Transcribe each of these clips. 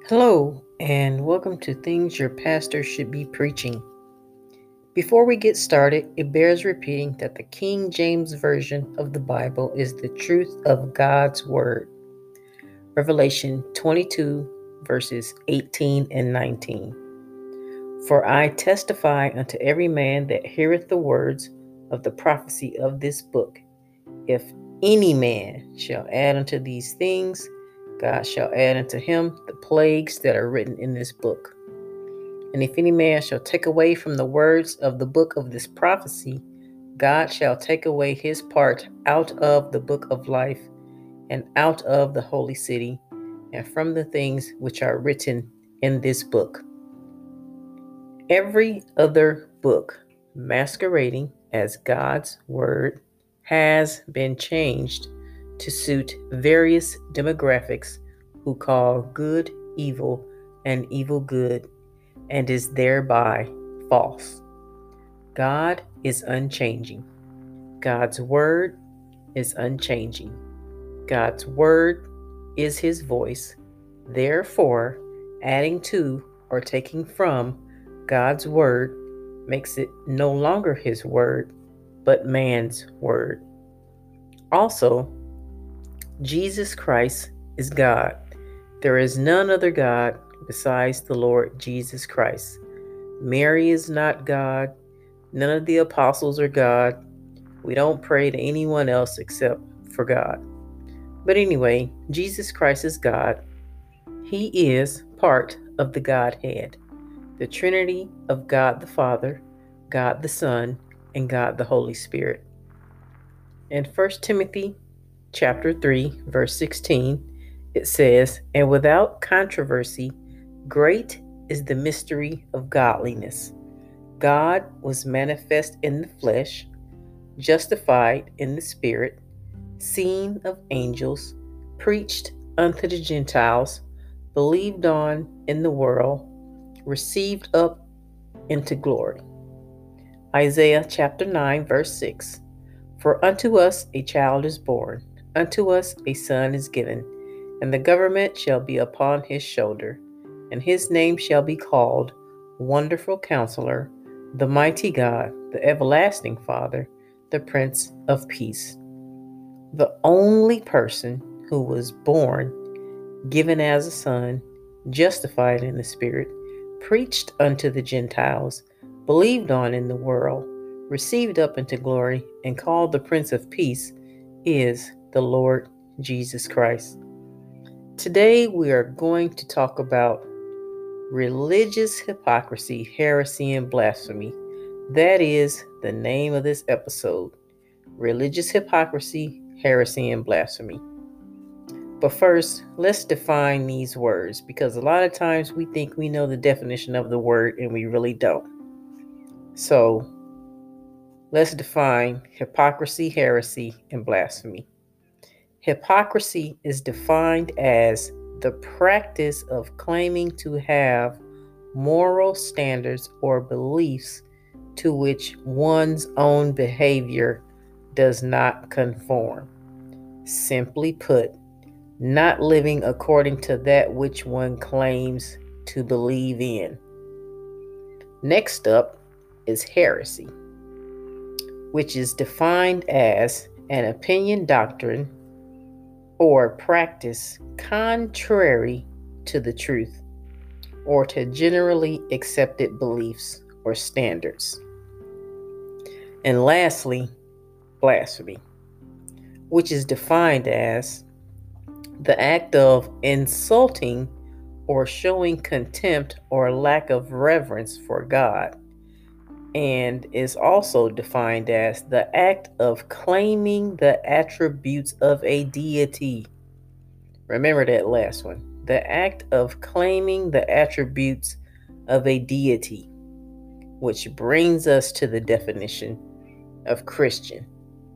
Hello, and welcome to Things Your Pastor Should Be Preaching. Before we get started, it bears repeating that the King James Version of the Bible is the truth of God's Word. Revelation 22, verses 18 and 19. For I testify unto every man that heareth the words of the prophecy of this book. If any man shall add unto these things, God shall add unto him the plagues that are written in this book. And if any man shall take away from the words of the book of this prophecy, God shall take away his part out of the book of life, and out of the holy city, and from the things which are written in this book. Every other book masquerading as God's word has been changed to suit various demographics who call good evil and evil good, and is thereby false. God is unchanging. God's word is unchanging. God's word is his voice. Therefore, adding to or taking from God's word makes it no longer his word, but man's word. Also, Jesus Christ is God. There is none other God besides the Lord Jesus Christ. Mary is not God. None of the apostles are God. We don't pray to anyone else except for God. But anyway, Jesus Christ is God. He is part of the Godhead, the Trinity of God the Father, God the Son, and God the Holy Spirit. In 1 Timothy chapter 3, verse 16, it says, "And without controversy, great is the mystery of godliness. God was manifest in the flesh, justified in the spirit, seen of angels, preached unto the Gentiles, believed on in the world, received up into glory." Isaiah chapter 9, verse 6. "For unto us a child is born, unto us a son is given, and the government shall be upon his shoulder, and his name shall be called Wonderful Counselor, the Mighty God, the Everlasting Father, the Prince of Peace." The only person who was born, given as a son, justified in the Spirit, preached unto the Gentiles, believed on in the world, received up into glory, and called the Prince of Peace is the Lord Jesus Christ. Today we are going to talk about religious hypocrisy, heresy, and blasphemy. That is the name of this episode. Religious hypocrisy, heresy, and blasphemy. But first, let's define these words, because a lot of times we think we know the definition of the word and we really don't. So, let's define hypocrisy, heresy, and blasphemy. Hypocrisy is defined as the practice of claiming to have moral standards or beliefs to which one's own behavior does not conform. Simply put, not living according to that which one claims to believe in. Next up is heresy, which is defined as an opinion, doctrine, or practice contrary to the truth or to generally accepted beliefs or standards. And lastly, blasphemy, which is defined as the act of insulting or showing contempt or lack of reverence for God, and is also defined as the act of claiming the attributes of a deity. Remember that last one. The act of claiming the attributes of a deity, which brings us to the definition of Christian,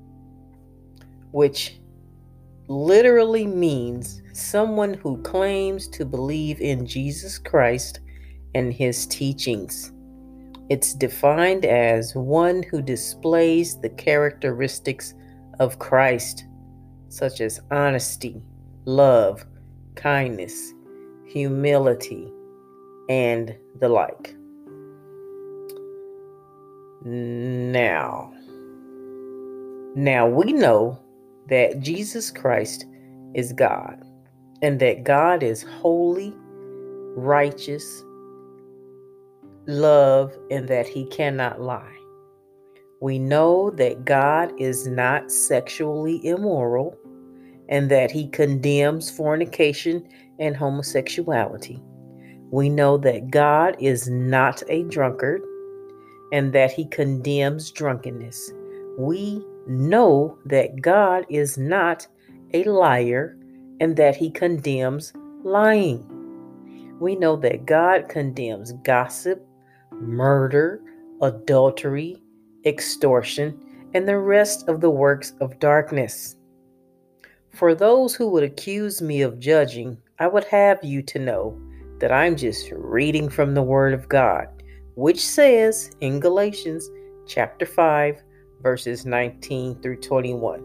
which literally means someone who claims to believe in Jesus Christ and his teachings. It's defined as one who displays the characteristics of Christ, such as honesty, love, kindness, humility, and the like. Now we know that Jesus Christ is God, and that God is holy, righteous, love, and that he cannot lie. We know that God is not sexually immoral, and that he condemns fornication and homosexuality. We know that God is not a drunkard, and that he condemns drunkenness. We know that God is not a liar, and that he condemns lying. We know that God condemns gossip, murder, adultery, extortion, and the rest of the works of darkness. For those who would accuse me of judging, I would have you to know that I'm just reading from the Word of God, which says in Galatians chapter 5, verses 19 through 21.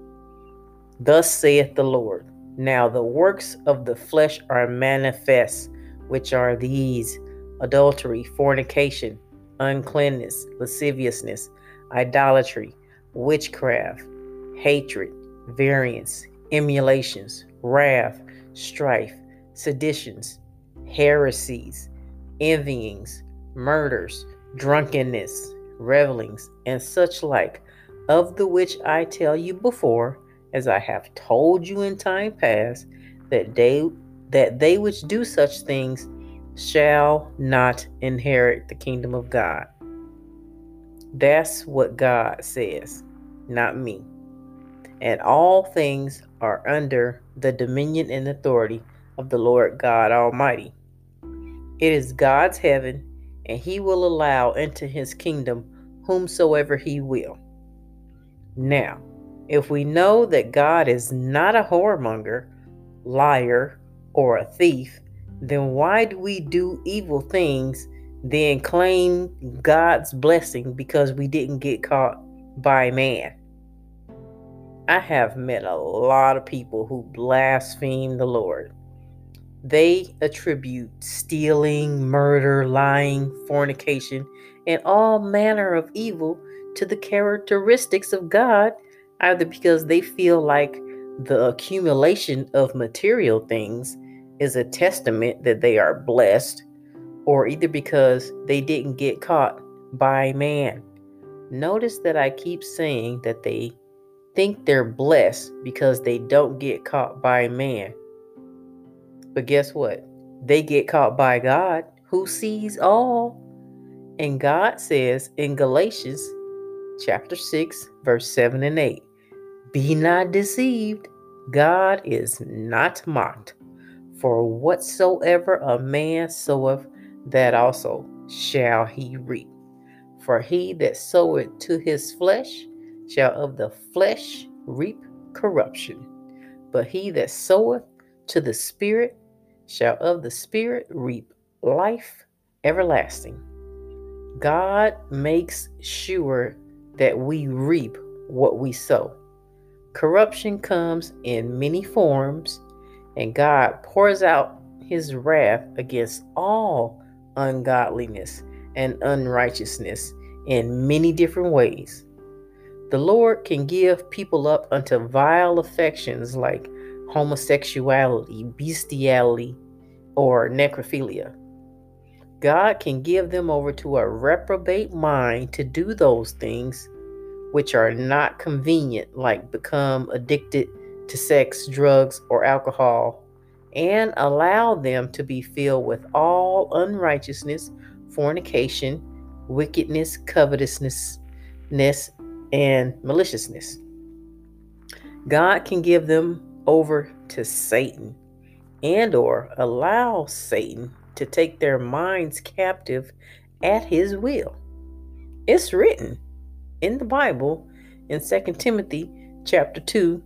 Thus saith the Lord, now the works of the flesh are manifest, which are these: adultery, fornication, uncleanness, lasciviousness, idolatry, witchcraft, hatred, variance, emulations, wrath, strife, seditions, heresies, envyings, murders, drunkenness, revelings, and such like, of the which I tell you before, as I have told you in time past, that they which do such things shall not inherit the kingdom of God. That's what God says, not me. And all things are under the dominion and authority of the Lord God Almighty. It is God's heaven, and he will allow into his kingdom whomsoever he will. Now, if we know that God is not a whoremonger, liar, or a thief, then why do we do evil things, then claim God's blessing because we didn't get caught by man? I have met a lot of people who blaspheme the Lord. They attribute stealing, murder, lying, fornication, and all manner of evil to the characteristics of God, either because they feel like the accumulation of material things is a testament that they are blessed, or either because they didn't get caught by man. Notice that I keep saying that they think they're blessed because they don't get caught by man. But guess what? They get caught by God, who sees all. And God says in Galatians chapter 6, verse 7 and 8, be not deceived, God is not mocked. For whatsoever a man soweth, that also shall he reap. For he that soweth to his flesh shall of the flesh reap corruption. But he that soweth to the Spirit shall of the Spirit reap life everlasting. God makes sure that we reap what we sow. Corruption comes in many forms, and God pours out his wrath against all ungodliness and unrighteousness in many different ways. The Lord can give people up unto vile affections like homosexuality, bestiality, or necrophilia. God can give them over to a reprobate mind to do those things which are not convenient, like become addicted to sex, drugs, or alcohol, and allow them to be filled with all unrighteousness, fornication, wickedness, covetousness, and maliciousness. God can give them over to Satan, and or allow Satan to take their minds captive at his will. It's written in the Bible in 2 Timothy chapter 2,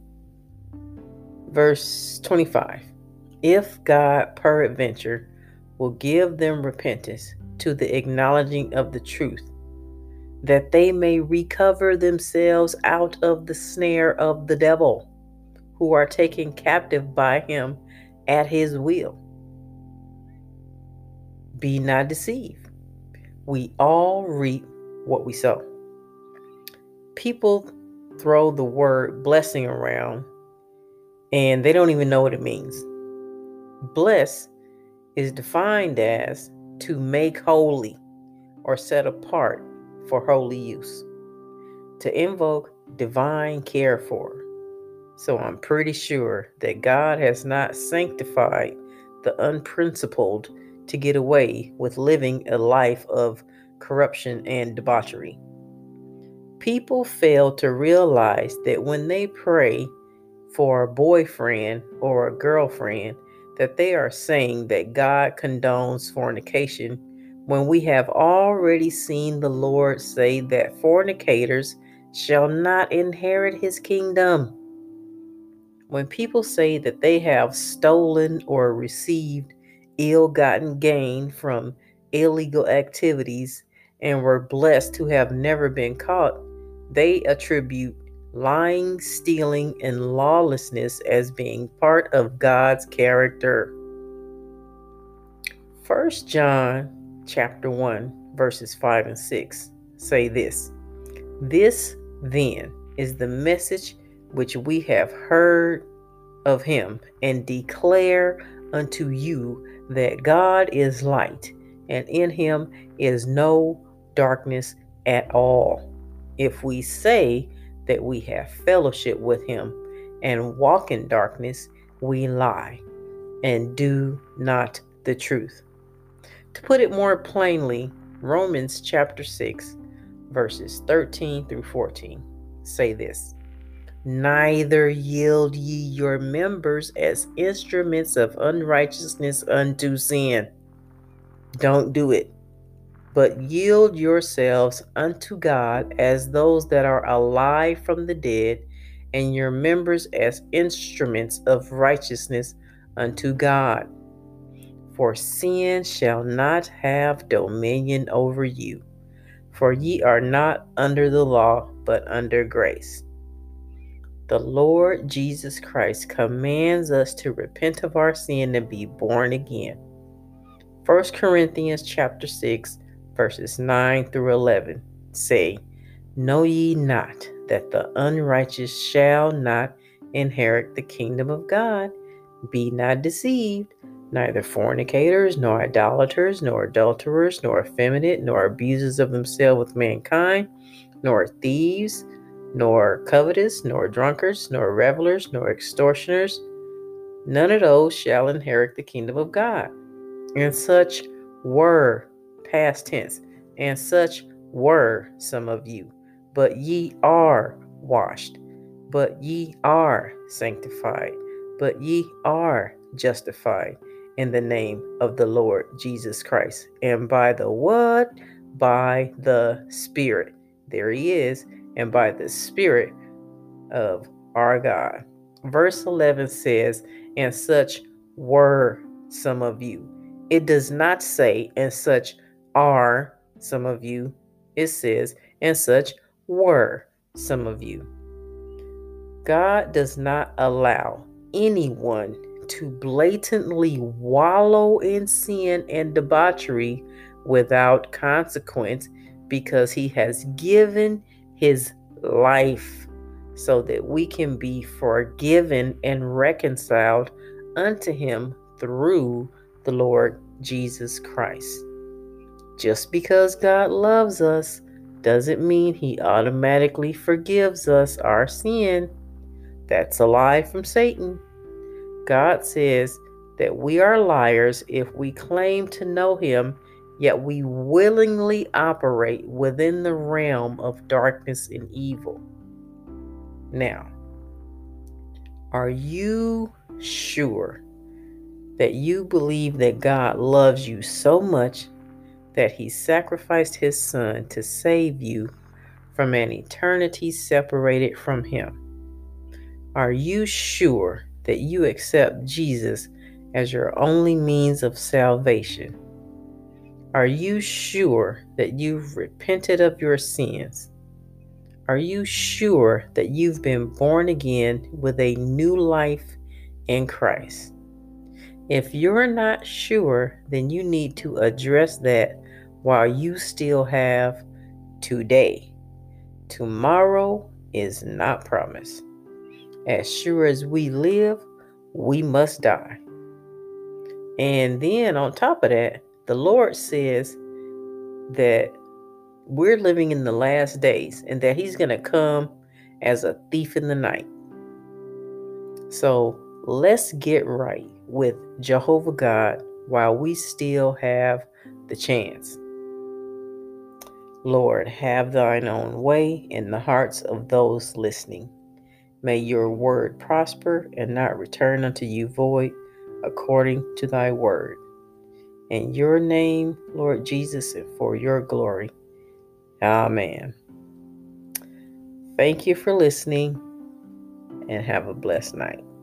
verse 25. If God peradventure will give them repentance to the acknowledging of the truth, that they may recover themselves out of the snare of the devil, who are taken captive by him at his will. Be not deceived. We all reap what we sow. People throw the word blessing around and they don't even know what it means. Bless is defined as to make holy or set apart for holy use, to invoke divine care for. So I'm pretty sure that God has not sanctified the unprincipled to get away with living a life of corruption and debauchery. People fail to realize that when they pray for a boyfriend or a girlfriend, that they are saying that God condones fornication, when we have already seen the Lord say that fornicators shall not inherit his kingdom. When people say that they have stolen or received ill-gotten gain from illegal activities and were blessed to have never been caught, they attribute lying, stealing, and lawlessness as being part of God's character. 1 John chapter 1, verses 5 and 6 say this: "This then is the message which we have heard of him, and declare unto you, that God is light, and in him is no darkness at all. If we say that we have fellowship with him and walk in darkness, we lie and do not the truth." To put it more plainly, Romans chapter 6, verses 13 through 14 say this: "Neither yield ye your members as instruments of unrighteousness unto sin." Don't do it. "But yield yourselves unto God as those that are alive from the dead, and your members as instruments of righteousness unto God. For sin shall not have dominion over you. For ye are not under the law, but under grace." The Lord Jesus Christ commands us to repent of our sin and be born again. 1 Corinthians chapter 6, verses 9 through 11 say, "Know ye not that the unrighteous shall not inherit the kingdom of God? Be not deceived. Neither fornicators, nor idolaters, nor adulterers, nor effeminate, nor abusers of themselves with mankind, nor thieves, nor covetous, nor drunkards, nor revelers, nor extortioners, none of those shall inherit the kingdom of God. And such were," past tense, "and such were some of you. But ye are washed, but ye are sanctified, but ye are justified in the name of the Lord Jesus Christ, and by the what? By the Spirit." There he is. "And by the Spirit of our God." Verse 11 says, "And such were some of you." It does not say, "and such are some of you." It says, "and such were some of you." God does not allow anyone to blatantly wallow in sin and debauchery without consequence, because he has given his life so that we can be forgiven and reconciled unto him through the Lord Jesus Christ. Just because God loves us doesn't mean he automatically forgives us our sin. That's a lie from Satan. God says that we are liars if we claim to know him, yet we willingly operate within the realm of darkness and evil. Now, are you sure that you believe that God loves you so much that he sacrificed his son to save you from an eternity separated from him? Are you sure that you accept Jesus as your only means of salvation? Are you sure that you've repented of your sins? Are you sure that you've been born again with a new life in Christ? If you're not sure, then you need to address that while you still have today. Tomorrow is not promised. As sure as we live, we must die. And then on top of that, the Lord says that we're living in the last days and that He's going to come as a thief in the night. So let's get right with Jehovah God while we still have the chance. Lord, have thine own way in the hearts of those listening. May your word prosper and not return unto you void, according to thy word. In your name, Lord Jesus, and for your glory. Amen. Thank you for listening and have a blessed night.